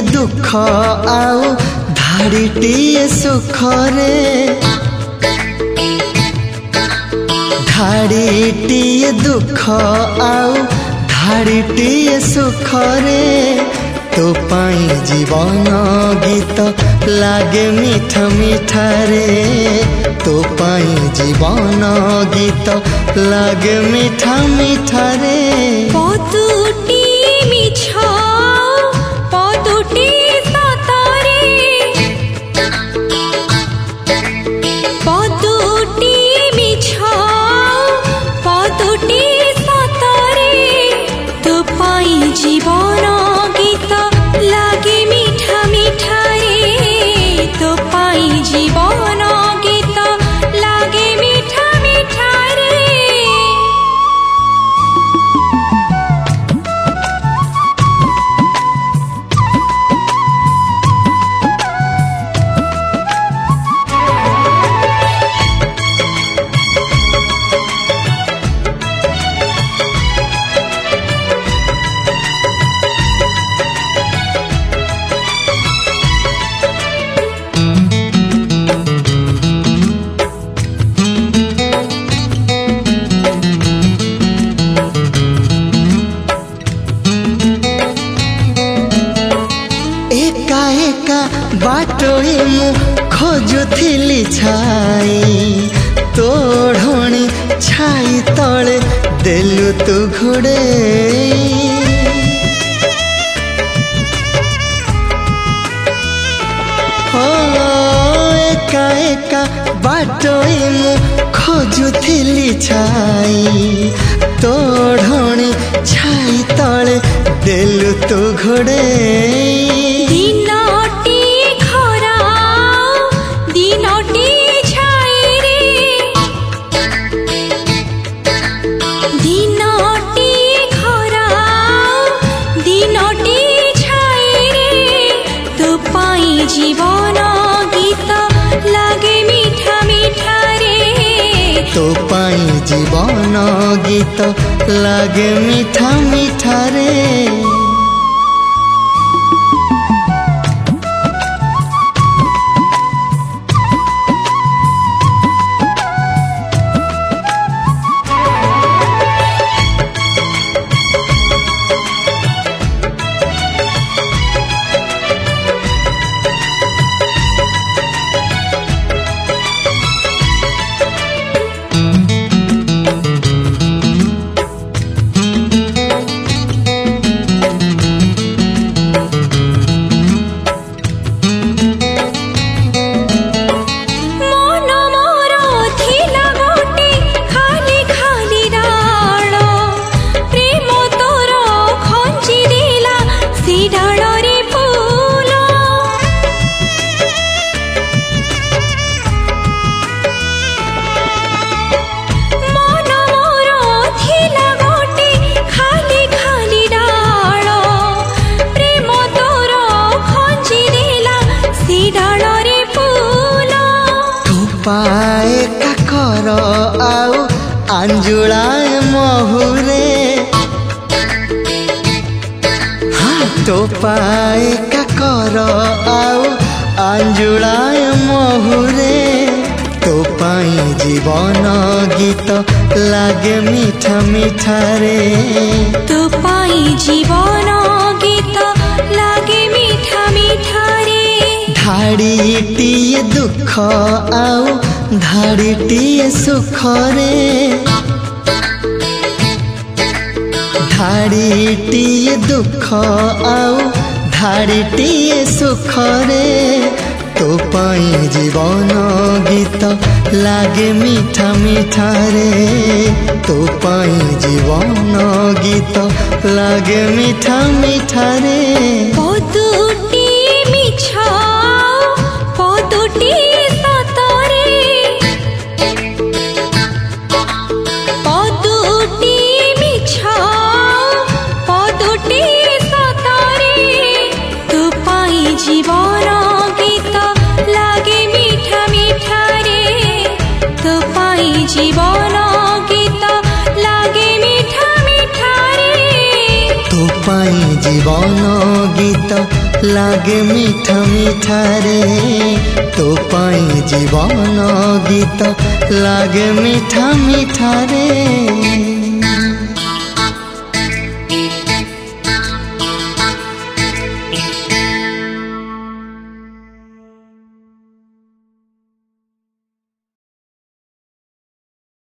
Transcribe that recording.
दुख आउ धाड़ीटीए सुख रे धाड़ीटीए दुख आउ धाड़ीटीए सुख रे तो पाई जीवन गीत लागे मीठा मीठा रे तो पाई जीवन गीत लागे मीठा मीठा रे पदुटी मिछ पदुटी सतरे पदुटी मिछ पदुटी सतरे तो पाई जीवन गीत लागे मीठा मीठा रे तो पाई जीवन गीत लागे मीठा मीठा रे बाटोई मु खोजुथिली छाई तोढ़णी छाई तले देलु तू घोड़े हो एका एका बाटोई मु खोजुथिली छाई तोढ़णी छाई तले देलु तू घोड़े जीवन गीत लागे मीठा मीठा रे तो पाई जीवन गीत लागे मीठा मीठा रे पाए काकर आउ अंजुलाए महुरे हाँ तो पाए काकर आउ अंजुलाए महुरे तो पाई जीवन गीत लागे मीठा मीठा रे तो पाई जीवन गीत लागे मीठा मीठा रे धाड़ीटीए दुख आउ धाड़ीटीए सुख रे धाड़ीटीए दुख आउ धाड़ीटीए सुख रे तो पाई जीवन गीत लागे मीठा मीठा रे तो पाई जीवन गीत लागे मीठा मीठा रे पदुटी मिछ पदुटी सतरे पदुटी मिछ पदुटी सतरे तो पाई जीवन गीत लागे मीठा मीठा रे तो पाई जीवन गीत लागे मीठा मीठा रे तो पाई जीवन गीत लागे मीठा मीठा रे तो पाई जीवन गीत लागे मीठा मीठा रे।